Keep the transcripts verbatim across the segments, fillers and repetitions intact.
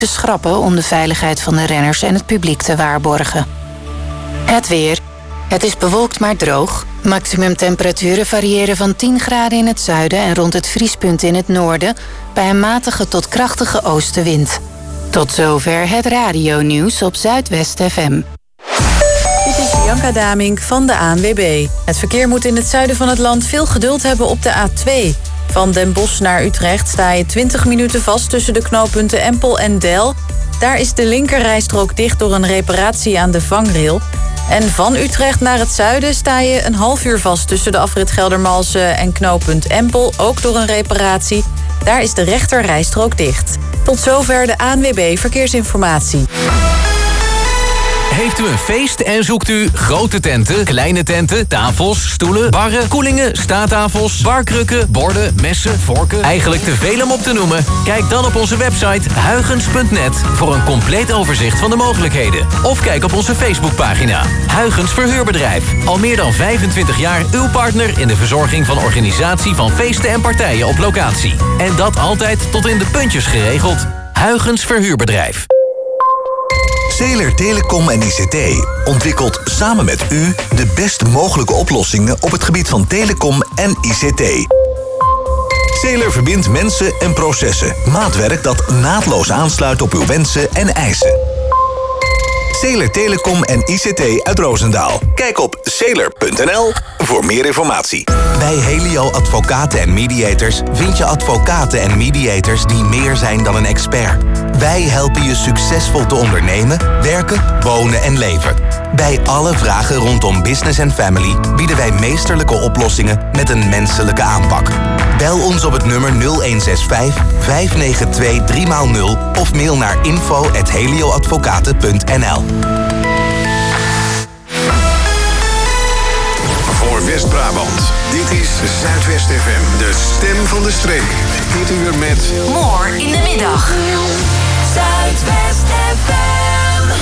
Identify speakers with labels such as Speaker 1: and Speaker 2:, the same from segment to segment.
Speaker 1: te schrappen om de veiligheid van de renners en het publiek te waarborgen. Het weer. Het is bewolkt maar droog. Maximumtemperaturen variëren van tien graden in het zuiden en rond het vriespunt in het noorden bij een matige tot krachtige oostenwind. Tot zover het radionieuws op Zuidwest F M.
Speaker 2: Dit is Bianca Damink van de A N W B. Het verkeer moet in het zuiden van het land veel geduld hebben op de A twee. Van Den Bosch naar Utrecht sta je twintig minuten vast tussen de knooppunten Empel en Del. Daar is de linkerrijstrook dicht door een reparatie aan de vangrail. En van Utrecht naar het zuiden sta je een half uur vast tussen de afrit Geldermalsen en knooppunt Empel, ook door een reparatie. Daar is de rechterrijstrook dicht. Tot zover de A N W B Verkeersinformatie.
Speaker 3: Heeft u een feest en zoekt u grote tenten, kleine tenten, tafels, stoelen, barren, koelingen, staattafels, barkrukken, borden, messen, vorken, eigenlijk te veel om op te noemen? Kijk dan op onze website huygens punt net voor een compleet overzicht van de mogelijkheden. Of kijk op onze Facebookpagina. Huygens Verhuurbedrijf. Al meer dan vijfentwintig jaar uw partner in de verzorging van organisatie van feesten en partijen op locatie. En dat altijd tot in de puntjes geregeld. Huygens Verhuurbedrijf.
Speaker 4: Zeeler Telecom en I C T ontwikkelt samen met u de best mogelijke oplossingen op het gebied van telecom en I C T. Zeeler verbindt mensen en processen. Maatwerk dat naadloos aansluit op uw wensen en eisen. Zeeler Telecom en I C T uit Roosendaal. Kijk op zeeler punt n l voor meer informatie. Bij Helio Advocaten en Mediators vind je advocaten en mediators die meer zijn dan een expert. Wij helpen je succesvol te ondernemen, werken, wonen en leven. Bij alle vragen rondom business en family bieden wij meesterlijke oplossingen met een menselijke aanpak. Bel ons op het nummer nul een zes vijf, vijf negen twee, drie nul of mail naar info at helioadvocaten punt n l.
Speaker 5: Voor West-Brabant, dit is Zuidwest F M, de stem van de streek. Dit uur met
Speaker 6: More in de middag. Zuidwest F M.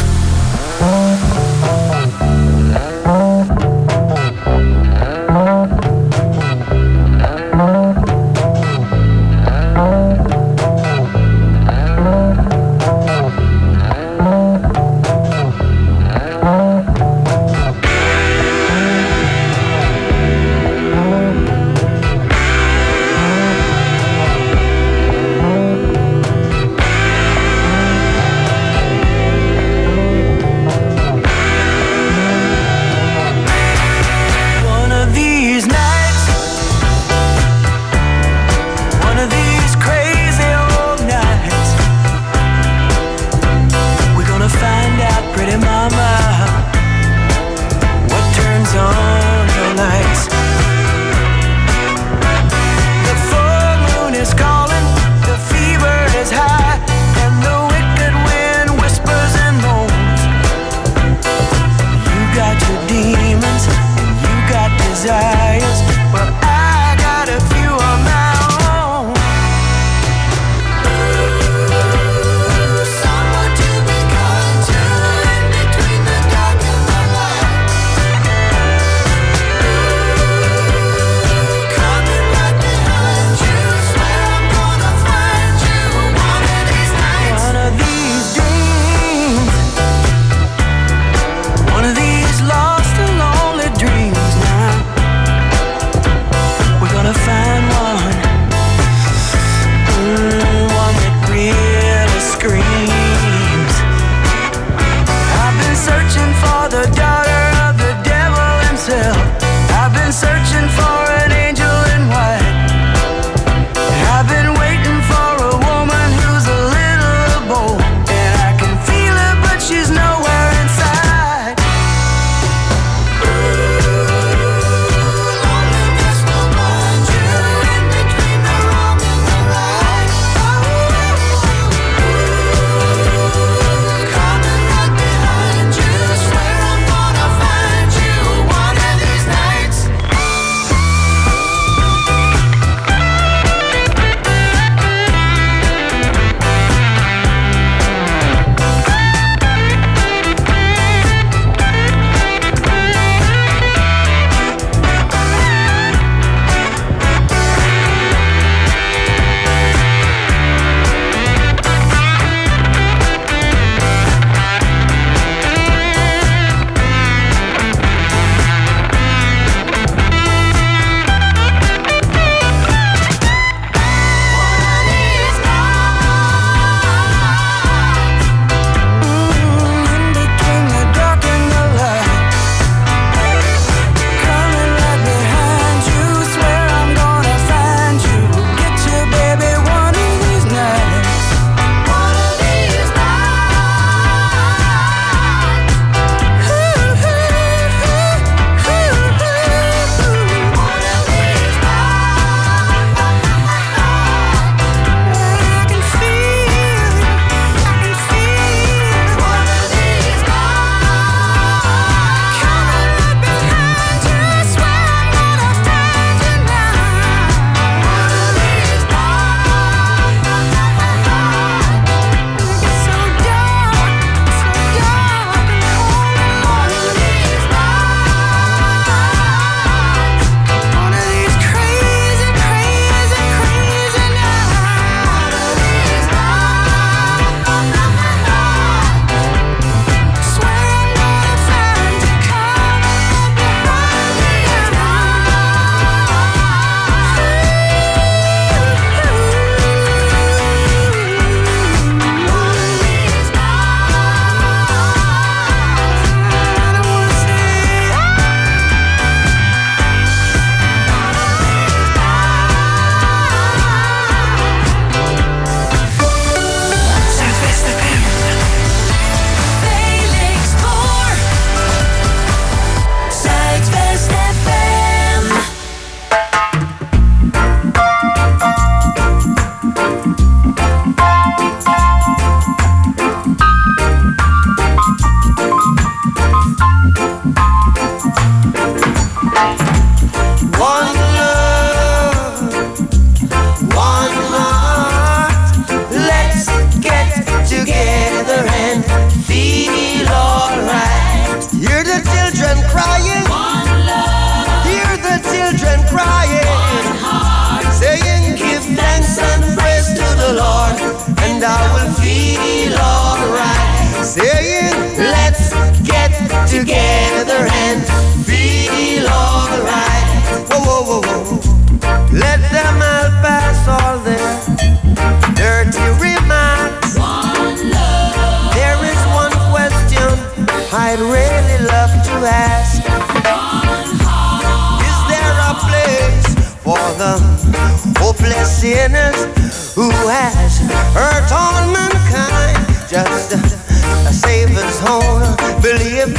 Speaker 7: together and feel alright. Whoa, whoa, whoa, whoa. Let them all pass all their dirty remarks. One love. There is one question I'd really love to ask. One heart. Is there a place for the hopeless sinners who has hurt all mankind? Just a, a Savior's own belief.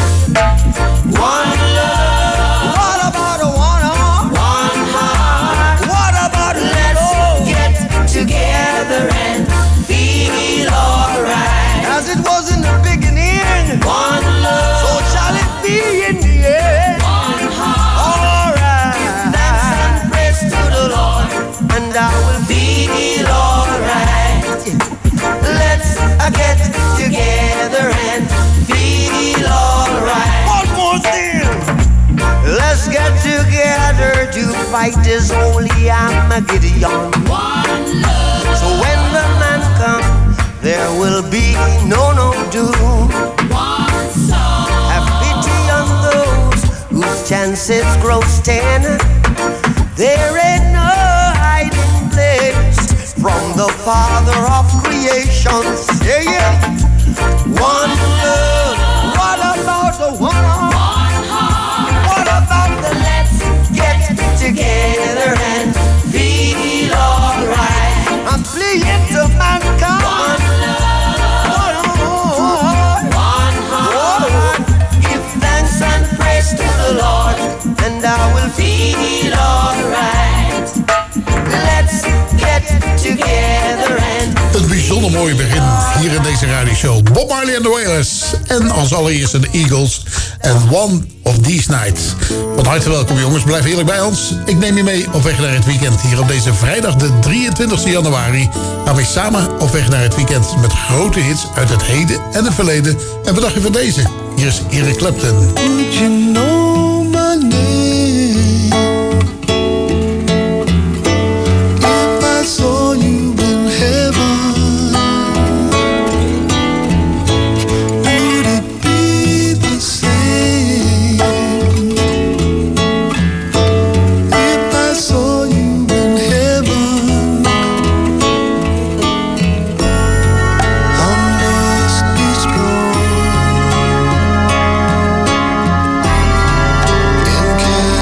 Speaker 7: One love. What about a one heart? One heart. What about let's get together and feel alright? As it was in the beginning. One love. So shall it be in the end. One heart. Alright. Give thanks and praise to the Lord, and I will feel alright. Let's uh, get together and feel alright. One more thing. Let's get together to fight this holy Armageddon. One love. So when the man comes, there will be no no doom. One song. Have pity on those whose chances grow ten. There ain't no hiding place from the Father of creation. Yeah, yeah. One love. What about the one heart? One heart. What about the let's get together and feel alright? I'm pleading to mankind. One love. One heart. One heart. Give thanks and praise to the Lord, and I will feel alright. Let's get together and...
Speaker 8: Een bijzonder mooi begin hier in deze radioshow. Bob Marley and the Wailers. En als allereerste de Eagles. En One of These Nights. Van harte welkom jongens, blijf heerlijk bij ons. Ik neem je mee op weg naar het weekend. Hier op deze vrijdag de drieëntwintigste januari... gaan we samen op weg naar het weekend... met grote hits uit het heden en het verleden. En wat dacht je van deze? Hier is Eric Clapton.
Speaker 9: Would you know my name? If I saw you in heaven, would it be the same? If I saw you in heaven, I must be strong and carry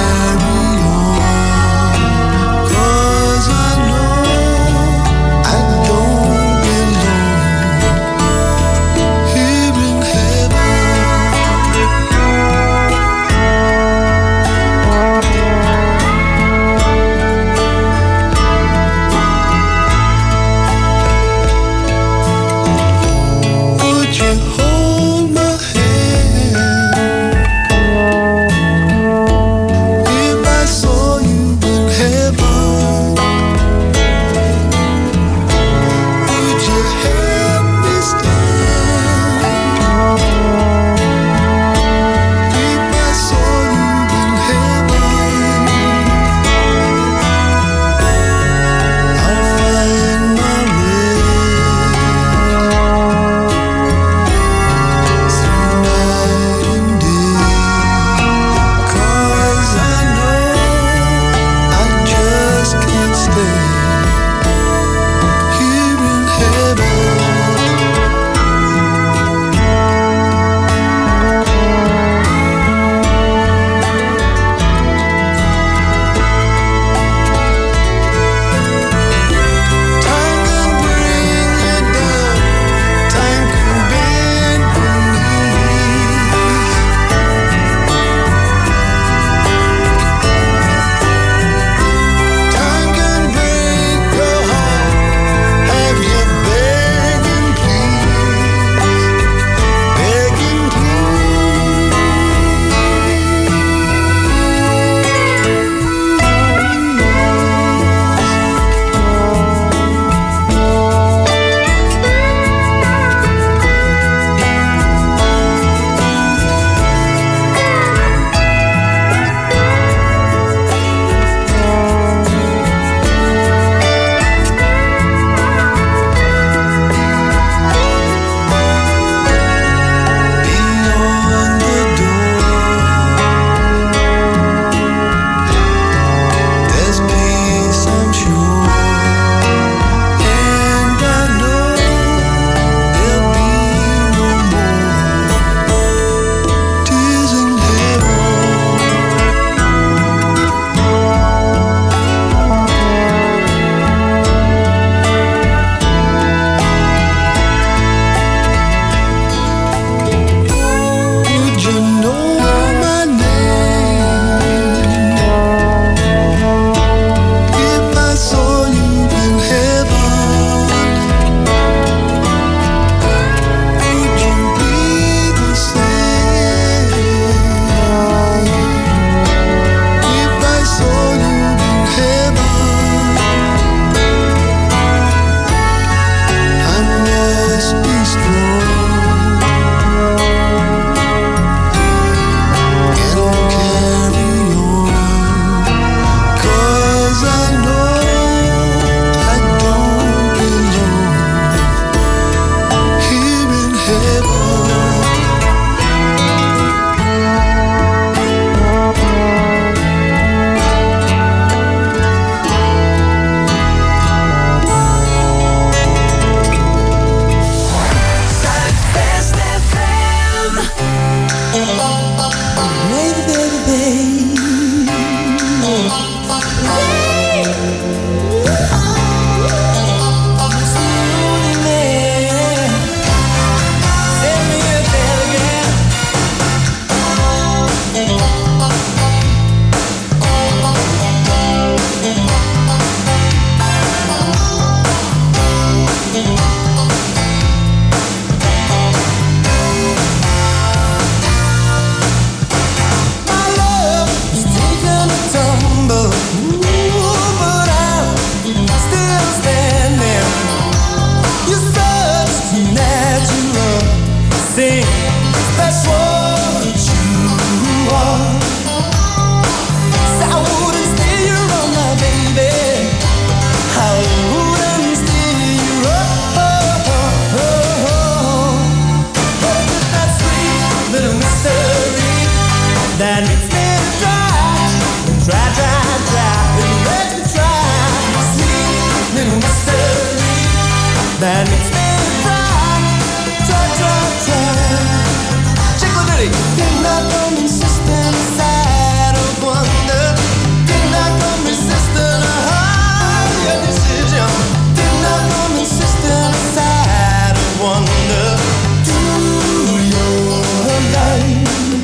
Speaker 7: that makes me try, try, try, try. It makes me try, sweet little mystery that makes me try, try, try, try. Check the ditty. Did not come insistent, sad of wonder. Did not come resistant, a higher decision. Did not come insistent, sad of wonder. Do your life.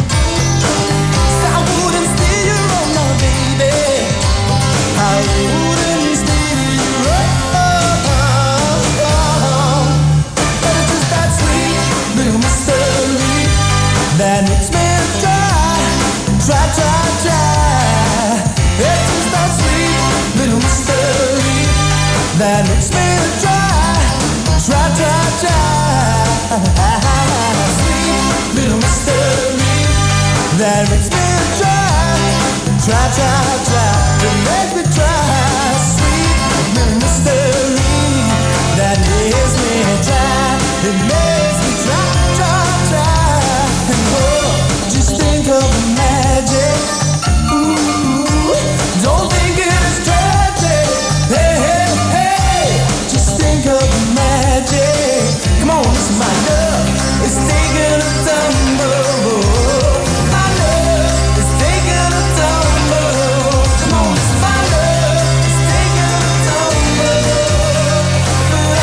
Speaker 7: That makes me try, try, try, try. It's just that sweet little mystery that makes me try, try, try, try. Sweet little mystery that makes me try, try, try, try. It makes me try, sweet little mystery that makes me try. It makes me try, try, try. And oh, just think of the magic. Ooh, don't think it is tragic. Hey, hey, hey, just think of the magic. Come on, listen, my love is taking a tumble. My love is taking a tumble. Come on, listen, my love is taking a tumble. But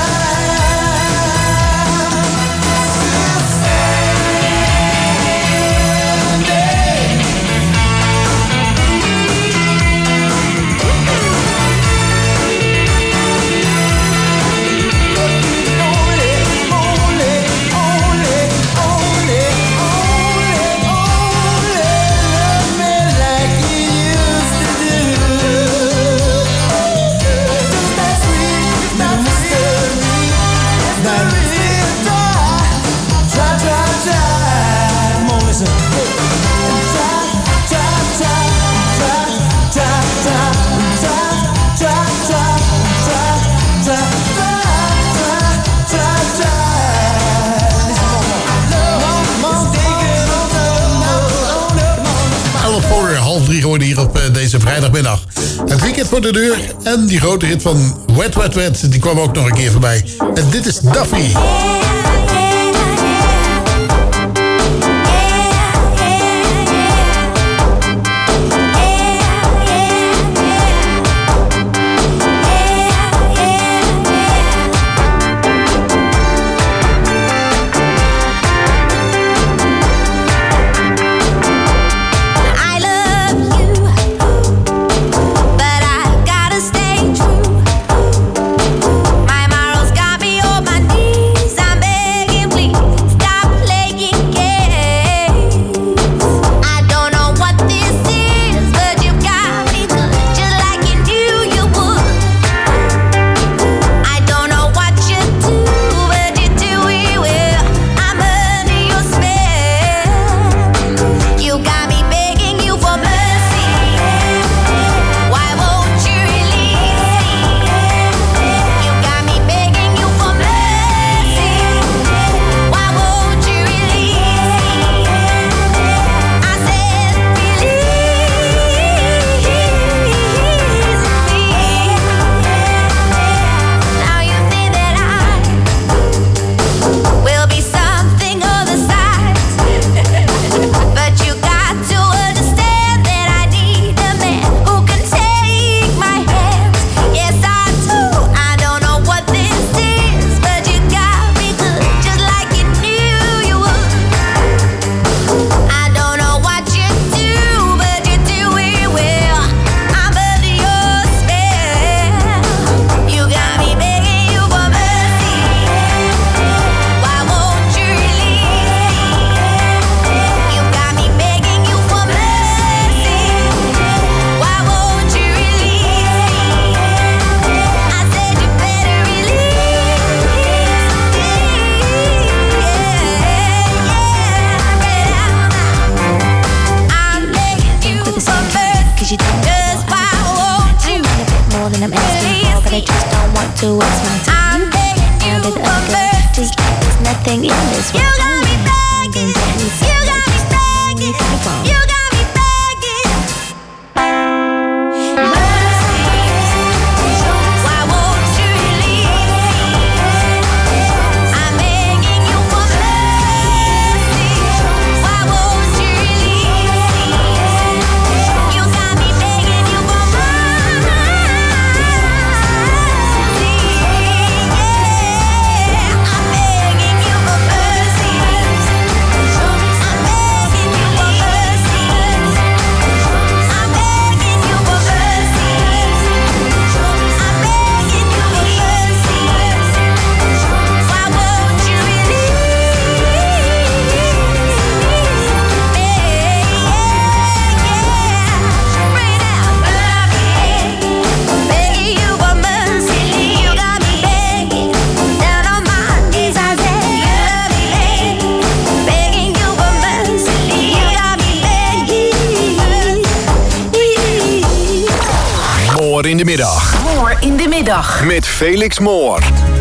Speaker 7: I'm still
Speaker 8: half drie geworden hier op uh, deze vrijdagmiddag. Het weekend voor de deur en die grote hit van Wet Wet Wet, die kwam ook nog een keer voorbij. En dit is Duffy.
Speaker 10: to waste my time. I'm begging you for mercy. Just like there's nothing in this world. You got me begging. You got me begging. You got
Speaker 6: middag.
Speaker 5: Met Felix Moor.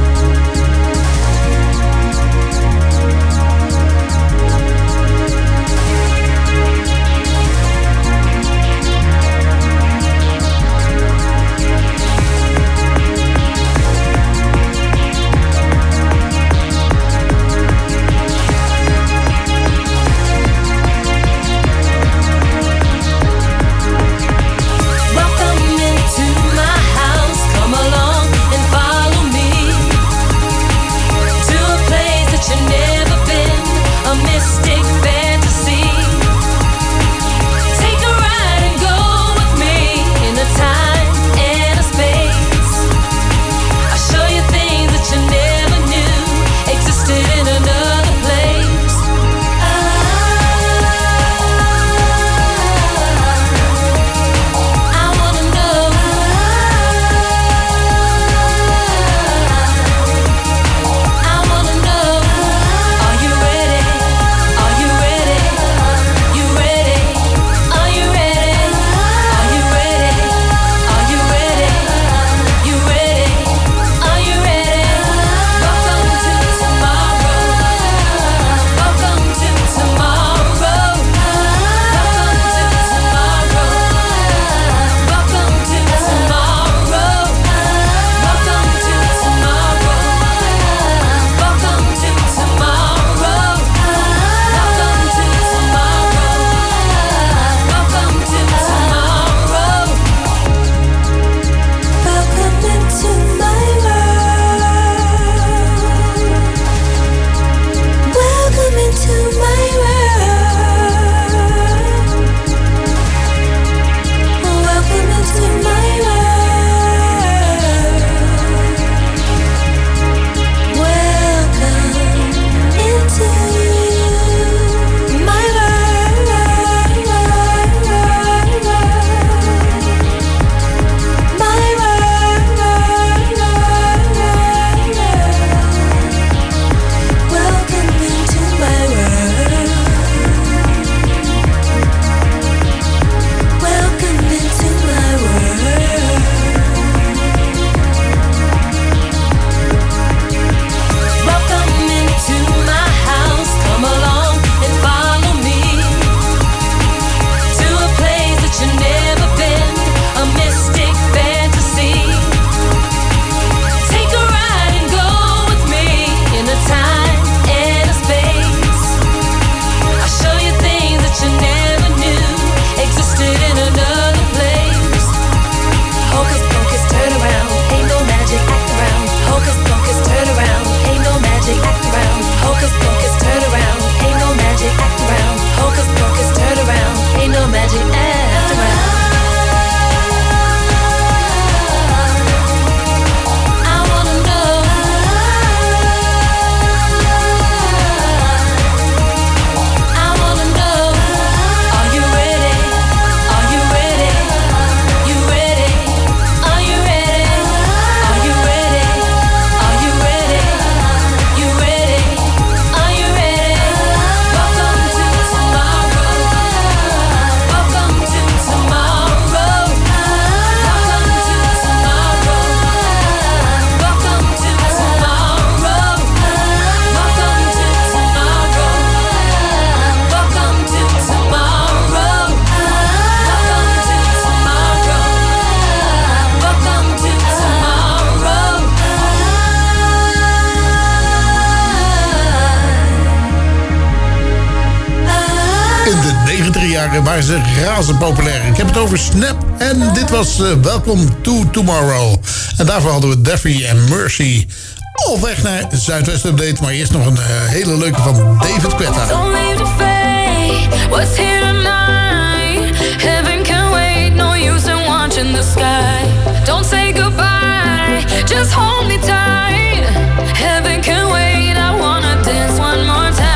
Speaker 8: jaren waren ze razend populair. Ik heb het over Snap en dit was uh, Welcome to Tomorrow. En daarvoor hadden we Daffy en Mercy. Op weg naar Zuidwest Update, maar eerst nog een uh, hele leuke van David Guetta.
Speaker 11: Don't leave the fate, what's here tonight? Heaven can wait, no use in watching the sky. Don't say goodbye, just hold me tight. Heaven can wait, I wanna dance one more time.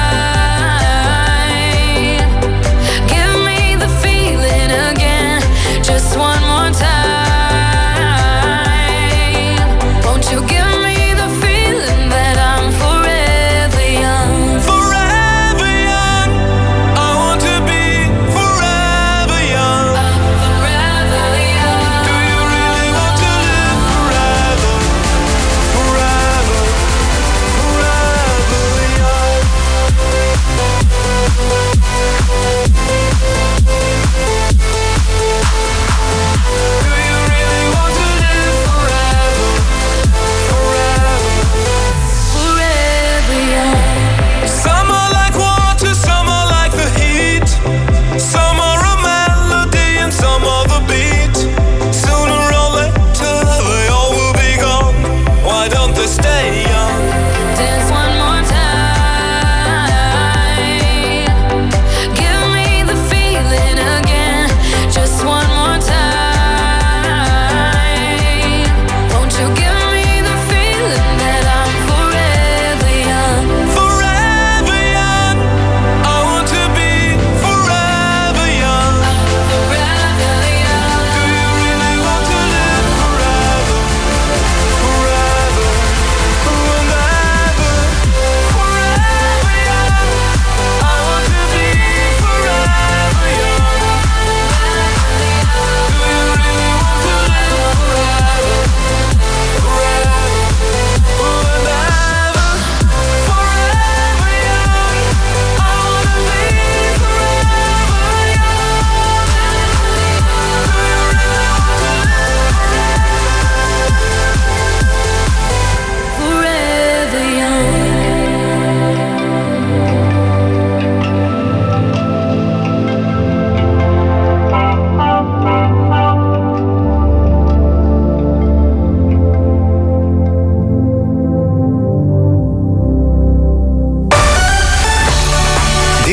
Speaker 11: Give me the feeling again, just one more time. Won't you give me
Speaker 12: Forever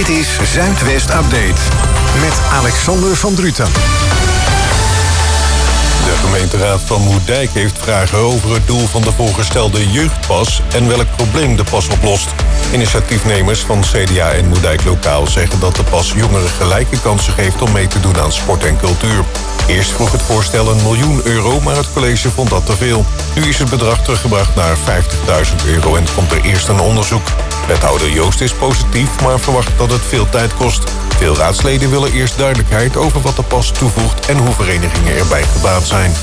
Speaker 5: Dit is Zuidwest Update met Alexander van Druten.
Speaker 12: De gemeenteraad van Moerdijk heeft vragen over het doel van de voorgestelde jeugdpas en welk probleem de pas oplost. Initiatiefnemers van C D A en Moerdijk Lokaal zeggen dat de pas jongeren gelijke kansen geeft om mee te doen aan sport en cultuur. Eerst vroeg het voorstel een miljoen euro, maar het college vond dat te veel. Nu is het bedrag teruggebracht naar vijftigduizend euro en komt er eerst een onderzoek. Wethouder Joost is positief, maar verwacht dat het veel tijd kost. Veel raadsleden willen eerst duidelijkheid over wat de pas toevoegt en hoe verenigingen erbij gebaat zijn.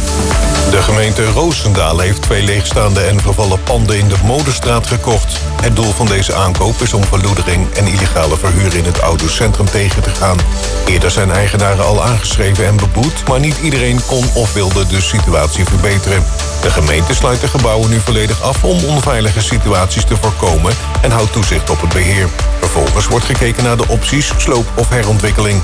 Speaker 12: De gemeente Roosendaal heeft twee leegstaande en vervallen panden in de Modestraat gekocht. Het doel van deze aankoop is om verloedering en illegale verhuur in het oude centrum tegen te gaan. Eerder zijn eigenaren al aangeschreven en beboet, maar niet iedereen kon of wilde de situatie verbeteren. De gemeente sluit de gebouwen nu volledig af om onveilige situaties te voorkomen en houdt toezicht op het beheer. Vervolgens wordt gekeken naar de opties sloop of herontwikkeling.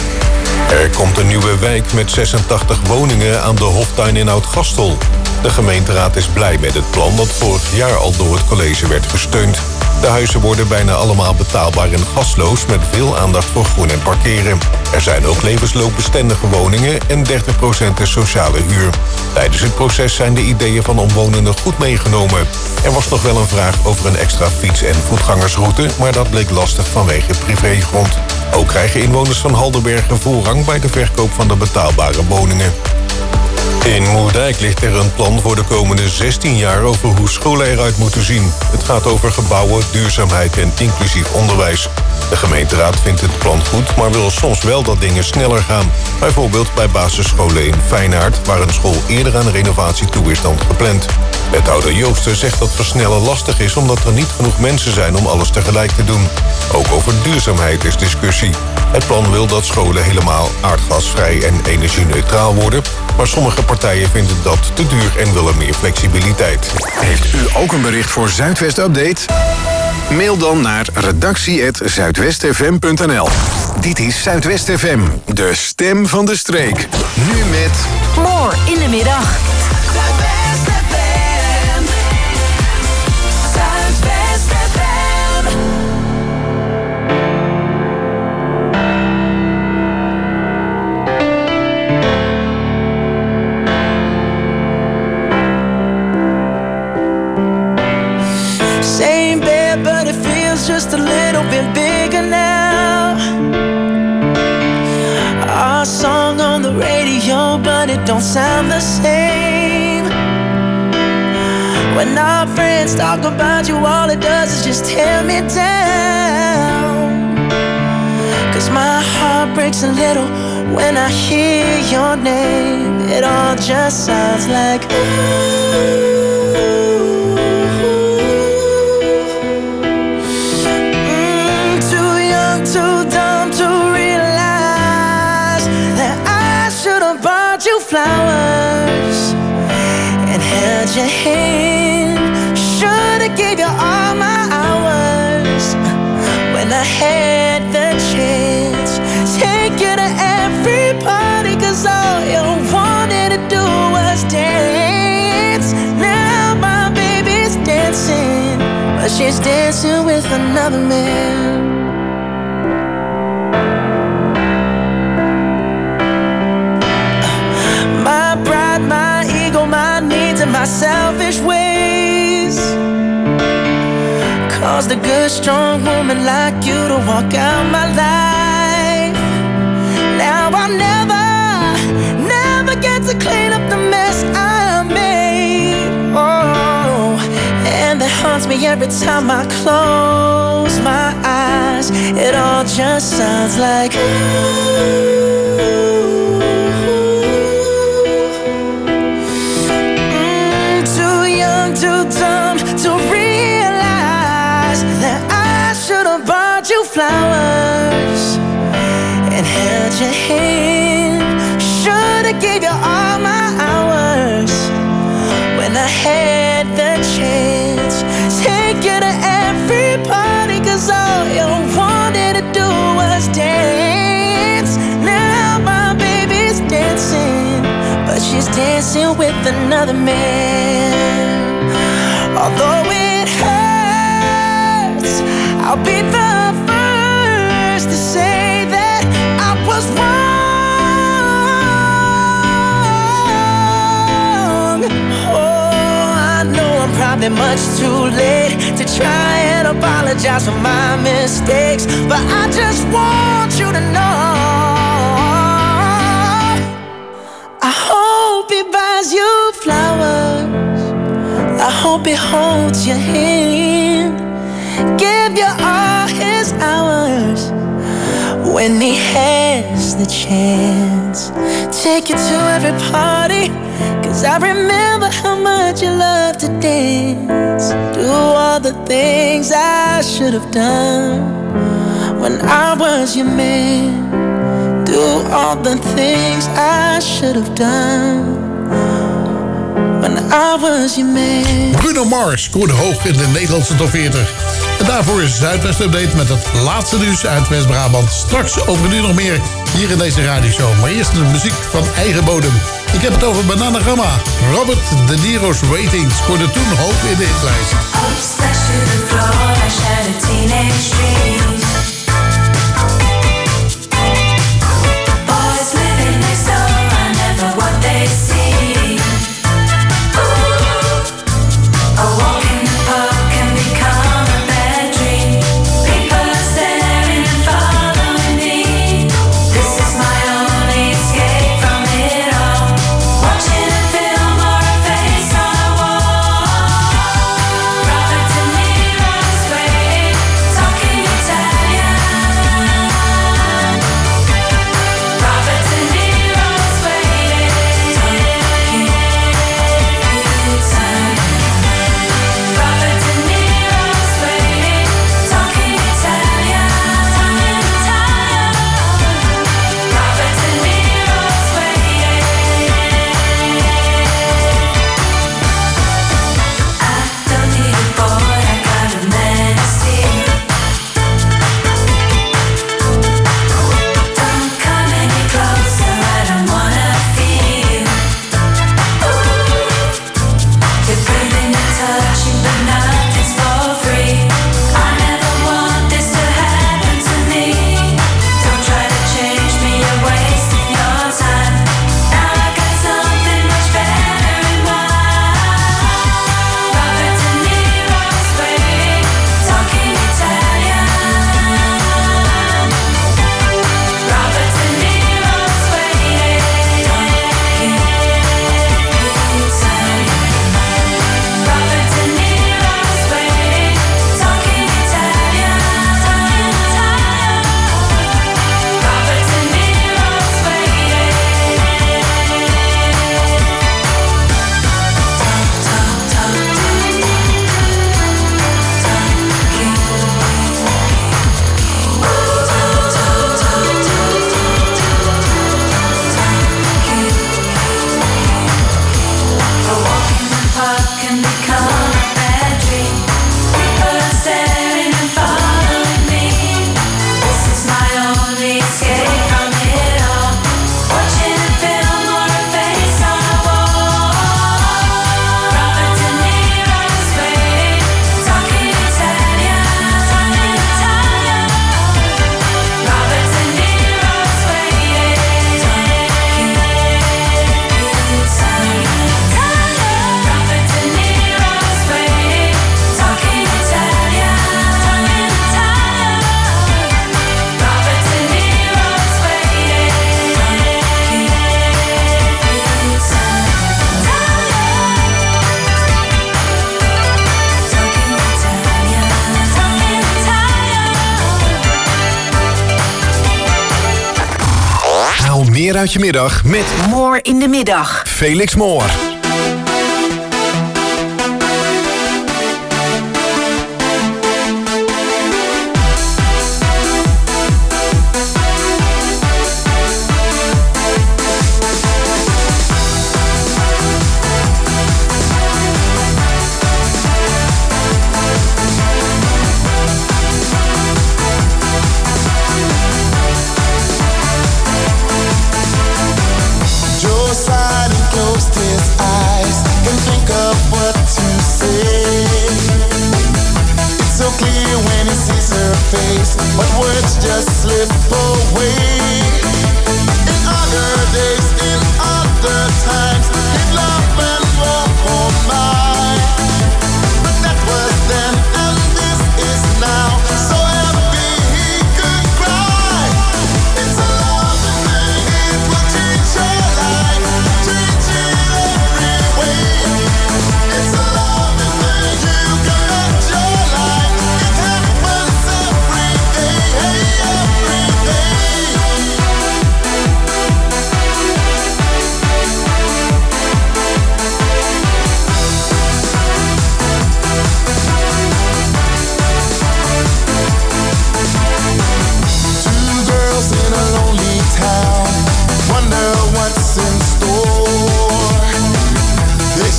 Speaker 12: Er komt een nieuwe wijk met zesentachtig woningen aan de Hoftuin in Oud-Gastel. De gemeenteraad is blij met het plan dat vorig jaar al door het college werd gesteund. De huizen worden bijna allemaal betaalbaar en gasloos met veel aandacht voor groen en parkeren. Er zijn ook levensloopbestendige woningen en dertig procent is sociale huur. Tijdens het proces zijn de ideeën van omwonenden goed meegenomen. Er was nog wel een vraag over een extra fiets- en voetgangersroute, maar dat bleek lastig vanwege privégrond. Ook krijgen inwoners van Haldenbergen voorrang bij de verkoop van de betaalbare woningen. In Moerdijk ligt er een plan voor de komende zestien jaar over hoe scholen eruit moeten zien. Het gaat over gebouwen, duurzaamheid en inclusief onderwijs. De gemeenteraad vindt het plan goed, maar wil soms wel dat dingen sneller gaan. Bijvoorbeeld bij basisscholen in Feyenoord, waar een school eerder aan renovatie toe is dan gepland. Wethouder Joosten zegt dat versnellen lastig is omdat er niet genoeg mensen zijn om alles tegelijk te doen. Ook over duurzaamheid is discussie. Het plan wil dat scholen helemaal aardgasvrij en energie-neutraal worden, maar sommige partijen vinden dat te duur en willen meer flexibiliteit.
Speaker 5: Heeft u ook een bericht voor Zuidwest Update? Mail dan naar redactie apenstaartje zuidwest f m punt n l. Dit is Zuidwest F M, de stem van de streek. Nu met...
Speaker 6: More in de middag. Zuidwest F M. Zuidwest F M.
Speaker 13: Same bed, but it feels just a little bit bigger now. Our song on the radio, but it don't sound the same. When our friends talk about you, all it does is just tear me down. Cause my heart breaks a little when I hear your name. It all just sounds like ooh. Too dumb to realize that I should have bought you flowers and held your hand. Should have gave you all my hours when I had the chance. Take you to every party, cause all you wanted to do was dance. Now my baby's dancing, but she's dancing with another man. My selfish ways caused a good strong woman like you to walk out my life. Now I'll never, never get to clean up the mess I made. Oh, and that haunts me every time I close my eyes. It all just sounds like ooh. Too dumb to realize that I should have bought you flowers and held your hand. Should have gave you all my hours when I had the chance. Take you to every party, cause all you wanted to do was dance. Now my baby's dancing, but she's dancing with another man. Although it hurts, I'll be the first be much too late to try and apologize for my mistakes. But I just want you to know, I hope he buys you flowers, I hope he holds your hand, give you all his hours when he has the chance. Take you to every party, cause I remember how much you love to dance. Do all the things I should have done when I was your man. Do all the things I should have done when I was your man.
Speaker 8: Bruno Mars scoorde hoog in de Nederlandse top veertig. En daarvoor is Zuidwest Update met het laatste nieuws uit West-Brabant. Straks over een uur nog meer hier in deze radioshow. Maar eerst de muziek van eigen bodem. Ik heb het over Bananarama. Robert De Niro's Waiting scoorde toen hoog in de hitlijst.
Speaker 5: Meer uit je middag met
Speaker 6: More in de middag.
Speaker 5: Felix Moore.
Speaker 9: But words just slip away. In other days, in other times, in love and war, oh my.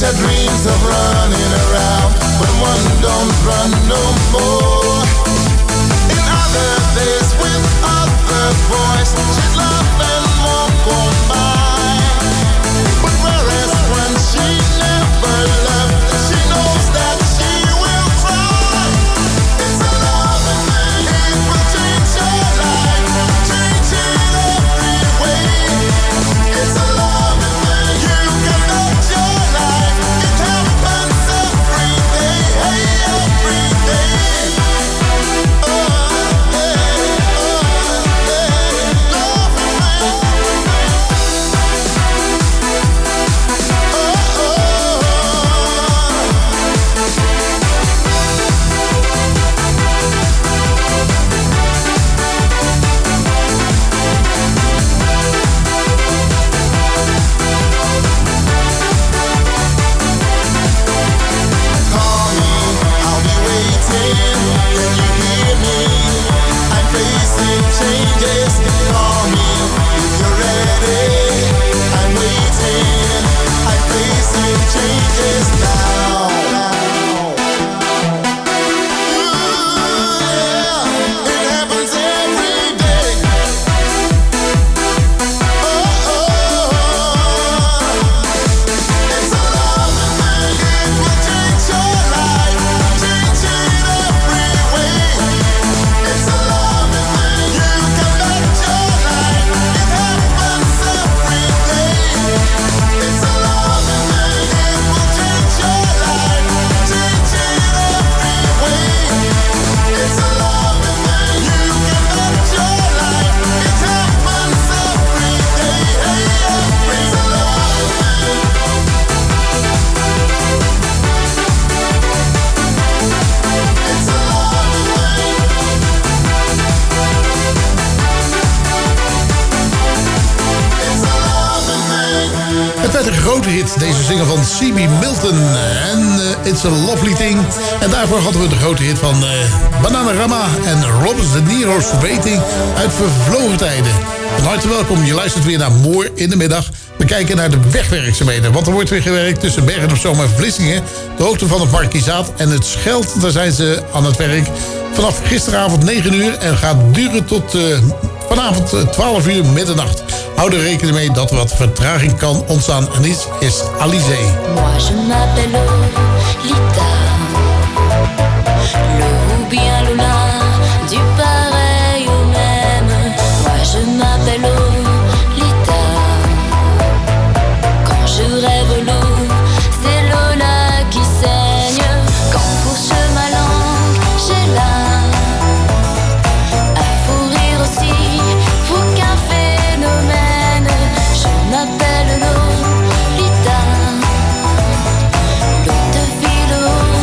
Speaker 9: her dreams of running around, but one don't run no more. In other days with other boys, she'd laugh and walk on by. But whereas when she never loved, she knows that she will try. It's a loving thing, it will change your life, change it every way. It's a loving thing, you can bet your life. It happens every day, hey, every day. Oh, hey, oh, hey, loving thing. Call me, I'll be waiting. Can you hear me? I'm facing changes. Call me if you're ready. I'm waiting. I'm facing changes now. Ooh, yeah, it happens every day. Oh, oh, it's a loving thing. It will change your life, change it every way. It's a loving thing. You can bet your life. It happens every day. It's a loving thing. It will change your life, change it every way. It's a loving thing. You can bet your life. It happens every day. Hey, every it's a loving thing. It's a loving thing. It's a loving thing.
Speaker 8: Het werd een grote hit, deze single van C B Milton. En uh, It's a Lovely Thing. En daarvoor hadden we de grote hit van uh, Bananarama en Robert De Niro's Waiting uit vervlogen tijden. Van harte welkom, je luistert weer naar Mooi in de Middag. We kijken naar de wegwerkzaamheden. Want er wordt weer gewerkt tussen Bergen op Zoom en Vlissingen. De hoogte van het Markizaat en het Scheld. Daar zijn ze aan het werk. Vanaf gisteravond negen uur en gaat duren tot uh, vanavond uh, twaalf uur middernacht. Hou er rekening mee dat er wat vertraging kan ontstaan. En dit is Alizé.
Speaker 11: Moi je m'appelle Lita, le ou bien Luna, du pareil au même. Moi je m'appelle Lita, quand je rêve l'eau, c'est l'eau là qui saigne. Quand fourche ma langue, j'ai l'âme à fourrir aussi, faut qu'un phénomène. Je m'appelle Lolita, l'eau de ville.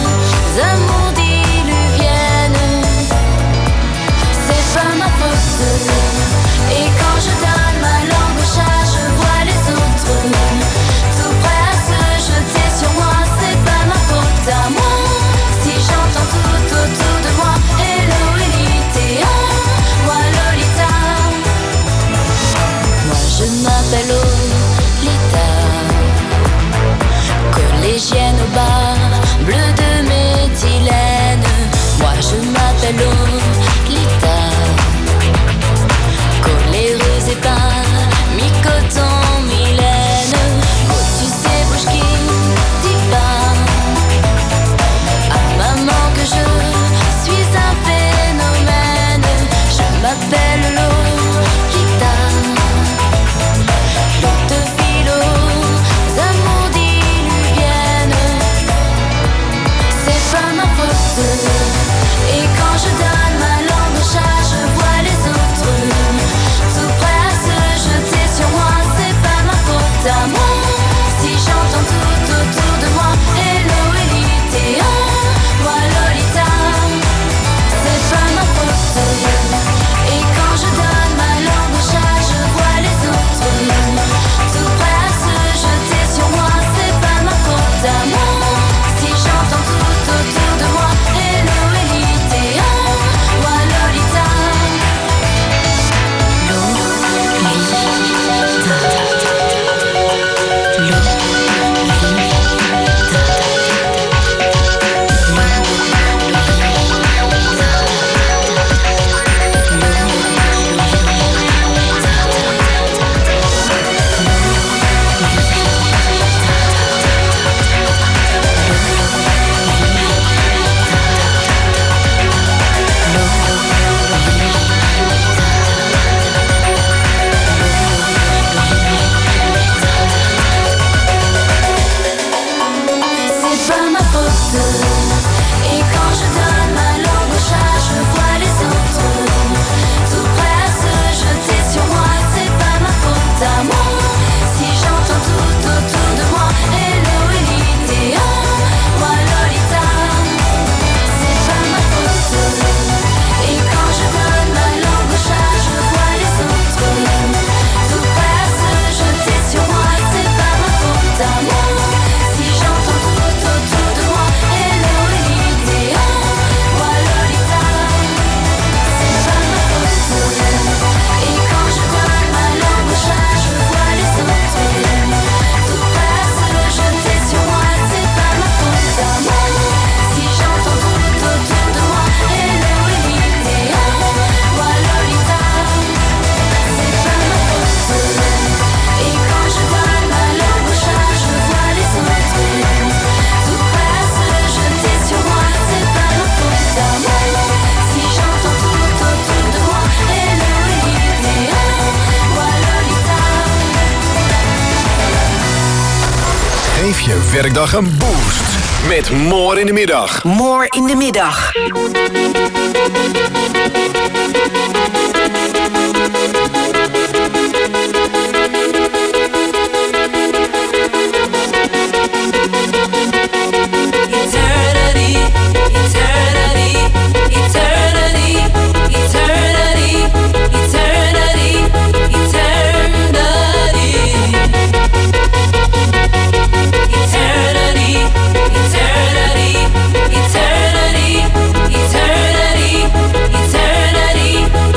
Speaker 5: je werkdag een boost. Met More in de Middag.
Speaker 6: More in de Middag.
Speaker 11: Eternity, eternity, eternity, eternity, eternity, eternity. Eternity, eternity, eternity, eternity, eternity,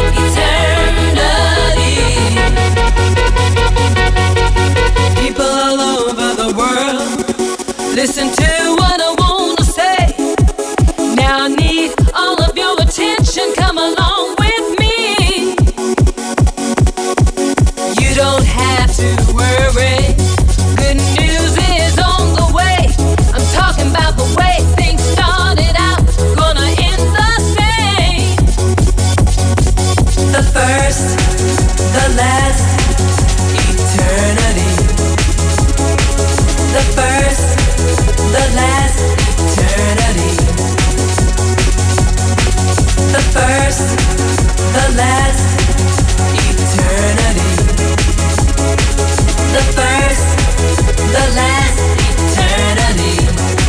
Speaker 11: eternity. People all over the world, listen to what I wanna say. Now I need all of your attention, come along with me. You don't have to worry, good news is on the way. I'm talking about the way things started out, gonna end the same. The first, the last, eternity. The first, the last, eternity. The first, the last, eternity. The first, the last, eternity.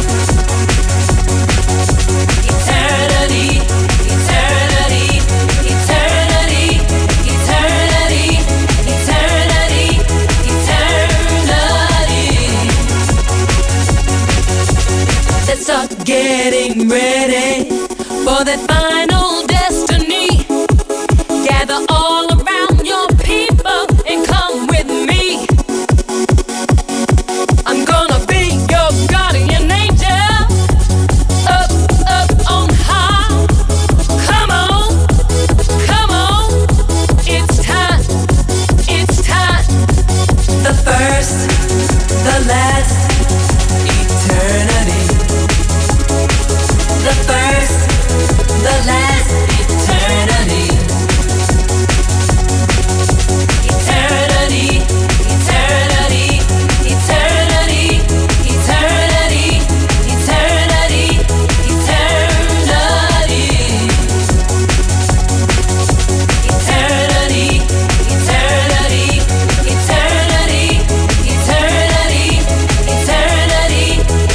Speaker 11: Eternity, eternity, eternity, eternity, eternity, eternity. Let's start getting ready for that final destiny. Gather all around your people and come with me. I'm gonna be your guardian angel, up, up on high. Come on, come on, it's time, it's time. The first, the last, eternity. The first, the last, eternity. Eternity, eternity, eternity, eternity, eternity, eternity. Eternity, eternity, eternity, eternity, eternity,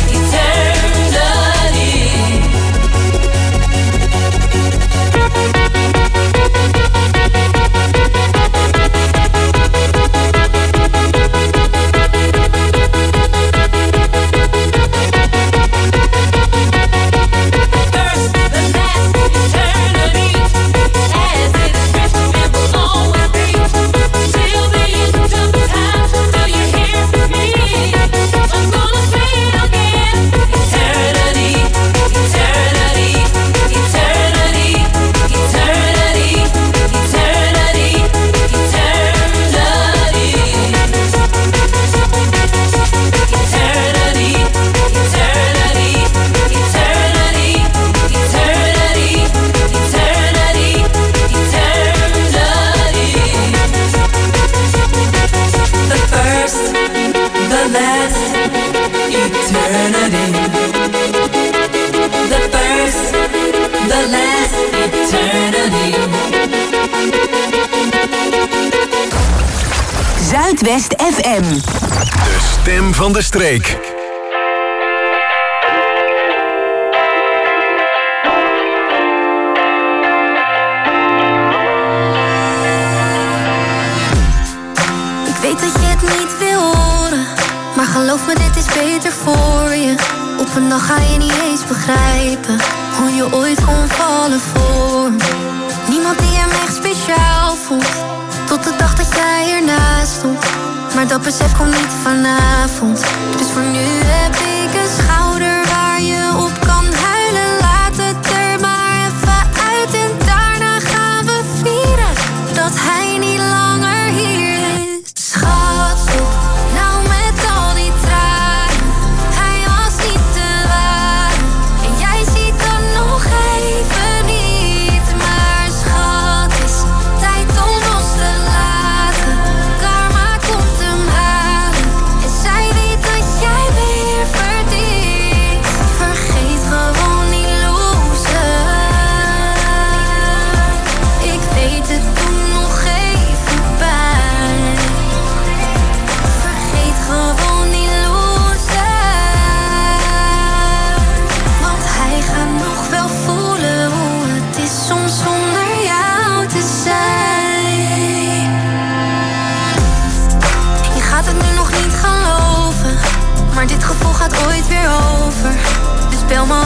Speaker 6: Zuidwest F M.
Speaker 5: De stem van de streek.
Speaker 14: Ik weet dat je het niet wil horen, maar geloof me, dit is beter voor je. Op een dag ga je niet eens begrijpen hoe je ooit kon vallen voor me. Niemand die hem echt speciaal vond, tot de dag dat jij ernaast stond. Maar dat besef komt niet vanavond. Dus voor nu heb ik een schouder waar je op kan huilen. Laat het er maar even uit en daarna gaan we vieren dat hij niet langer hier is. Schat, stop nou met al die tranen. Hij was niet te waar en jij ziet dan nog even niet. Maar schat, is tijd om los te laten. Karma komt hem halen en zij weet dat jij weer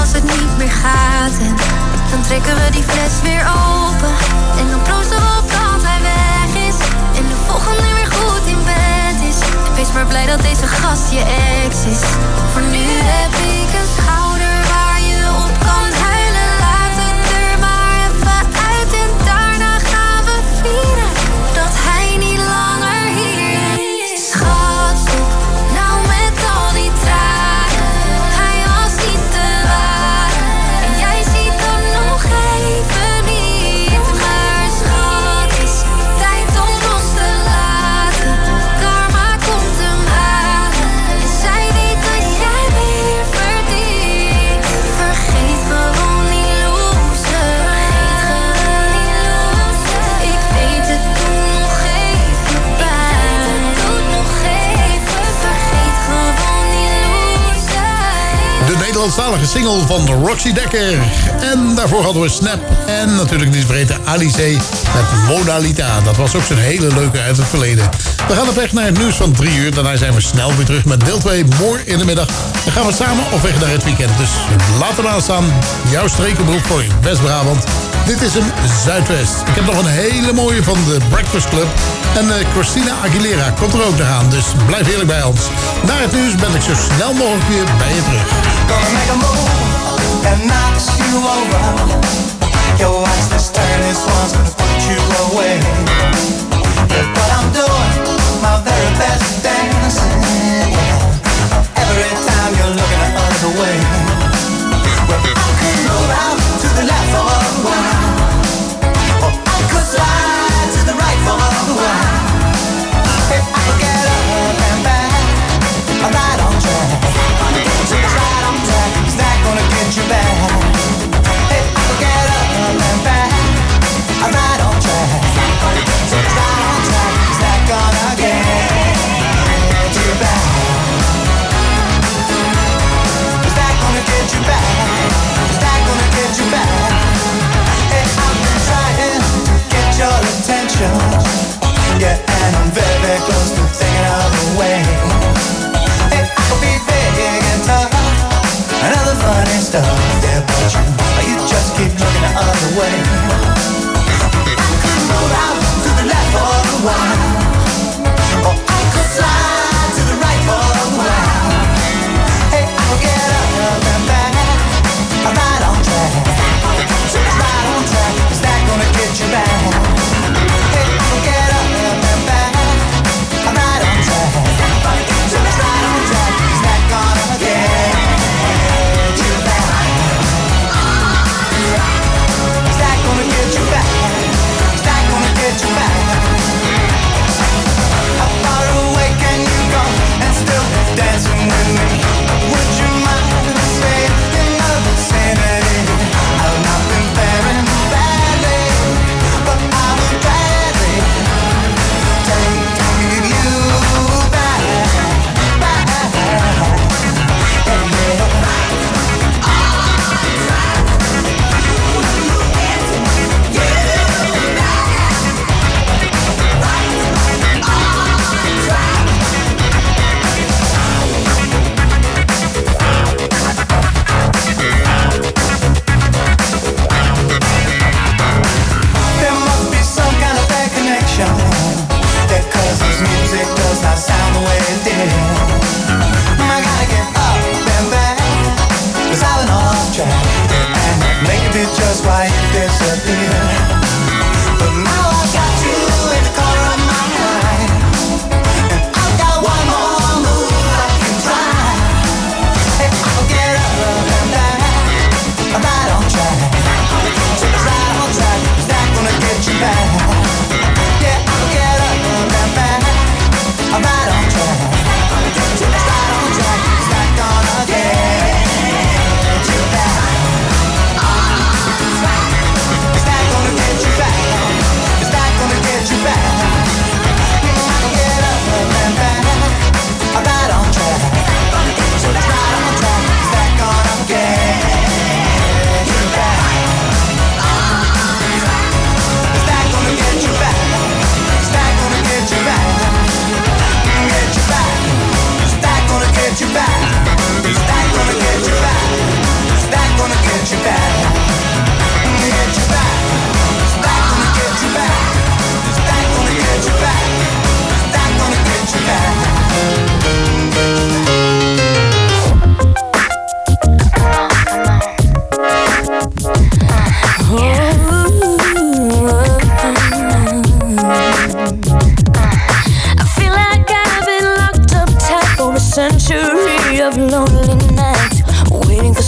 Speaker 14: als het niet meer gaat. En dan trekken we die fles weer open. En dan proosten we op dat hij weg is. En de volgende weer goed in bed is. Wees maar blij dat deze gast je ex is. Voor nu heb ik een schouder waar je op kan huilen. Laat het er maar even uit en daarna gaan we vieren dat hij niet langer hier is. Schat, stop nou met al die tranen. Hij was niet te ware en jij ziet hem nog even niet. Maar schat, is tijd om los te laten. Karma komt hem halen en zij weet dat jij meer verdient. Vergeet gewoon die loser. Ik weet het doet nog even pijn. Doet nog even. Vergeet gewoon die loser.
Speaker 8: De Nederlandstalige single van Roxy Dekker. En daarvoor hadden we Snap. En natuurlijk niet vergeten Alice met Modalita. Dat was ook zo'n hele leuke uit het verleden. We gaan op weg naar het nieuws van drie uur. Daarna zijn we snel weer terug met deel twee. Morgen in de middag. Dan gaan we samen op weg naar het weekend. Dus laat hem aanstaan. Jouw strekenbroek voor West-Brabant. Dit is hem Zuidwest. Ik heb nog een hele mooie van de Breakfast Club. En uh, Christina Aguilera komt er ook nog aan. Dus blijf eerlijk bij ons. Na het nieuws ben ik zo snel mogelijk weer bij je terug.
Speaker 9: Gonna make a move that knocks you over. Yo, watch this turn, this one's gonna put you away. Yeah, but I'm doing my very best dancing. Yeah. Every time you're looking the other way. Well, I could move out to the left for a while, or I could slide to the right for a while. If I could get up and back, I'm right on track. Right on track, is that gonna get you back? Hey, I could get up and back. I'm right on track. Right on track, is that gonna get you back? Is that gonna get you back? Is that gonna get you back? Hey, I've been trying to get your attention. Yeah, and I'm very, very close to thinking of a way. Hey, I could be big and tough and other funny stuff, yeah, but you, you just keep looking the other way. I could move out to the left for a while, or I could slide to the right for a while. Hey, I could get up and back. I'm right on track. Right on track. Is that gonna get you back? Hey, I could get up and back. I'm right on track. Right on track. Is that gonna get you back? Is that gonna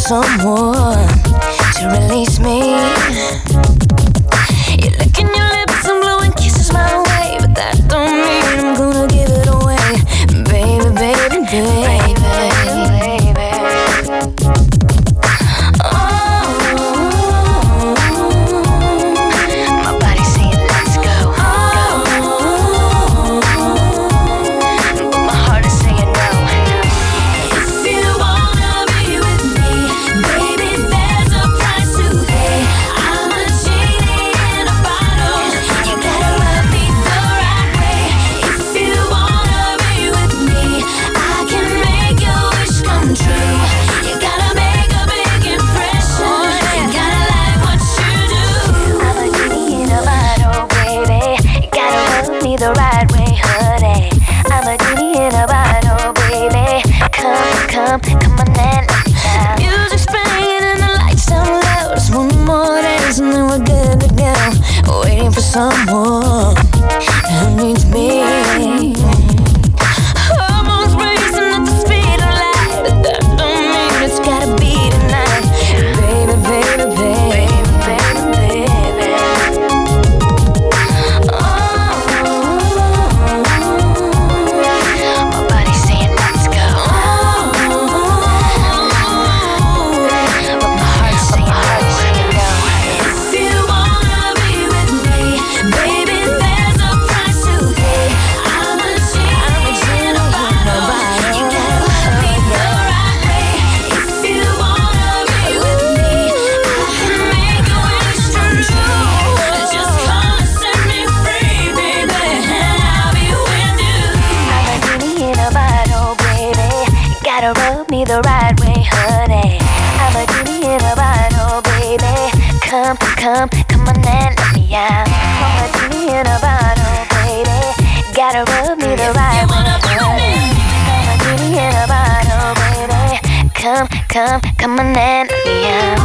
Speaker 15: someone to release me. You're licking your lips and blowing kisses my way, but that don't mean I'm gonna give it away. Baby, baby, baby, baby. Oh, my body's saying let's go. Oh, but my heart is saying no. If you wanna be with me, baby, there's a price to pay. I'm a genie in a bottle. You gotta love me the right way. If you wanna be with me, I can make your wish come true. You gotta make a big impression. You gotta like what you do. I'm a genie in a bottle, baby. You gotta love me the right way, honey. I'm a genie in a bottle, baby. Come, come, come on and let me down. Music's playing and the lights down low. Just one more dance and then we're good to go. Waiting for someone who needs me. Hormones racing at the speed of light, but that don't mean it's gotta be tonight. Baby, baby, baby, baby, baby. Oh, my body's saying let's go. But my heart's saying no. If you wanna be with me, baby, there's a price to pay. I'm a genie in a bottle. You gotta love me the right way. If you wanna be with me, I can make your wish come true. Just come and set me free, baby, and I'll be with you. I'm a genie in a bottle, baby. You gotta rub me the right way, honey. I'm a genie in a bottle, baby. Come, come, come on and let me out. I'm a genie in a bottle, baby. Gotta rub me the right way, honey. I'm a genie in a bottle, baby. Come, come, come on and let me out.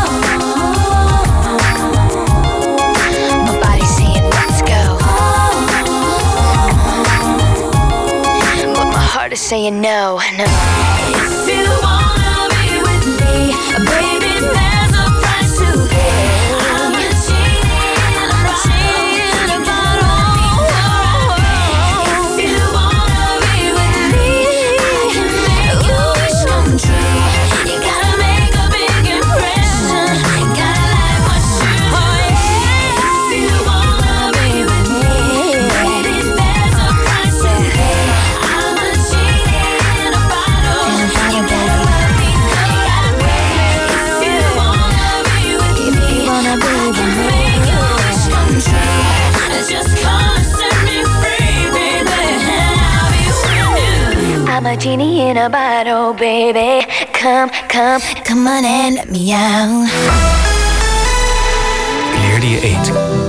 Speaker 15: My body's saying let's go, but my heart is saying no, no. If you wanna be with me, baby, there's a price to pay. I'm a genie in a bottle. If you wanna be with me, I can make your wish come true. You gotta make a big impression. You gotta like what you do. If you wanna be with me, baby, there's a price to pay. I'm a genie in a bottle. You gotta love me the right way. If you wanna be with me, I can make your wish come true. Just come and set me free, baby, and I'll be with you. I'm a genie in a bottle, baby. Come, come, come on and let me out.
Speaker 3: Leer die je eet.